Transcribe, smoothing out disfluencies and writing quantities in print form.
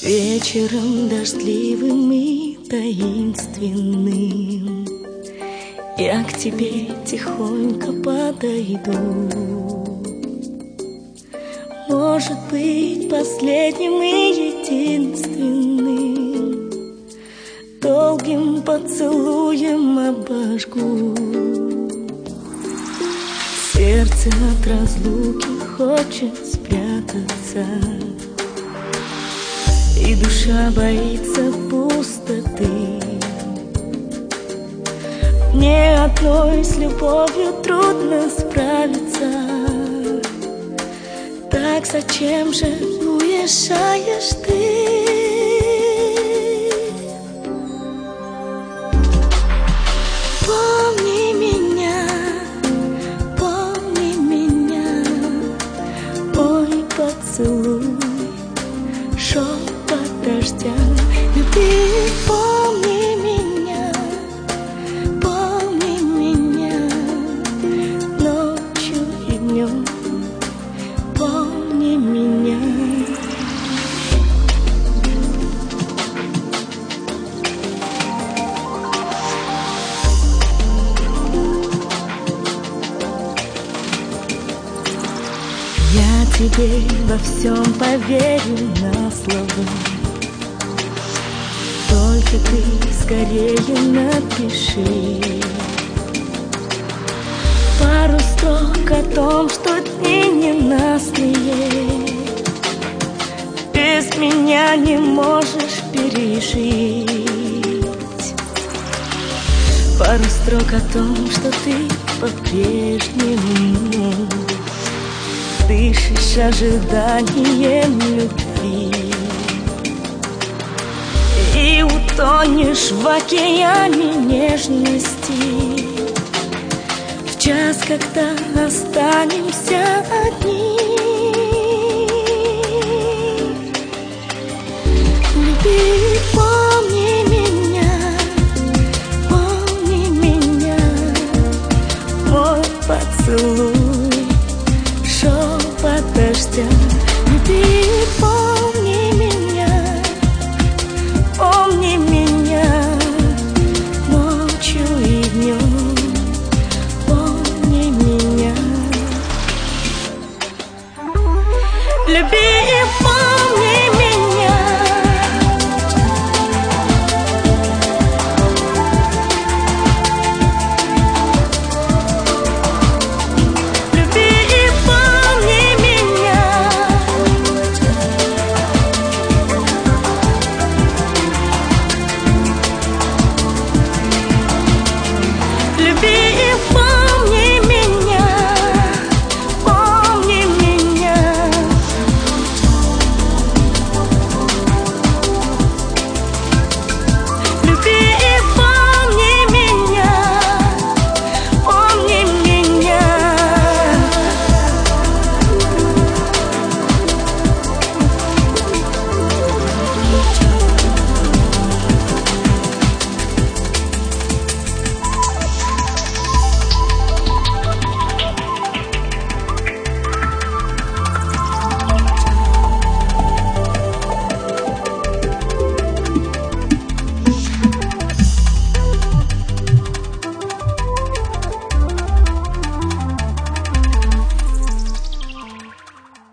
Вечером дождливым и таинственным я к тебе тихонько подойду. Может быть, последним и единственным долгим поцелуем обожгу. Сердце от разлуки хочет спрятаться, и душа боится пустоты. Мне одной с любовью трудно справиться. Так зачем же уезжаешь ты? Помни меня, мой поцелуй, шепот дождя. Люби, помни меня, ночью и днем, помни меня. Я тебе во всем поверю на слово. Только ты скорее напиши пару строк о том, что дни ненастные без меня не можешь пережить. Пару строк о том, что ты по-прежнему дышишь ожиданием любви и утонешь в океане нежности в час, когда останемся одни. Люби.